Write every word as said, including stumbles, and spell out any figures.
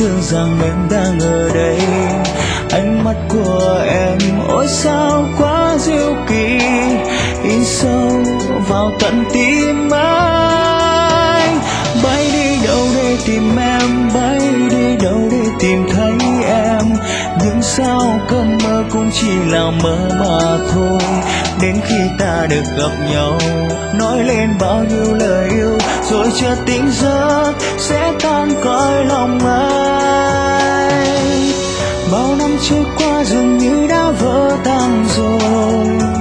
tưởng rằng em đang ở đây. Ánh mắt của em ôi sao quá diệu kỳ, in sâu vào tận tim anh. Bay đi đâu để tìm em, bay đi đâu để tìm thấy em. Nhưng sao cơn mơ cũng chỉ là mơ mà thôi. Đến khi ta được gặp nhau, nói lên bao nhiêu lời yêu, rồi chợt tỉnh giấc sẽ tan cõi lòng anh. Bao năm trôi qua dường như đã vỡ tan rồi,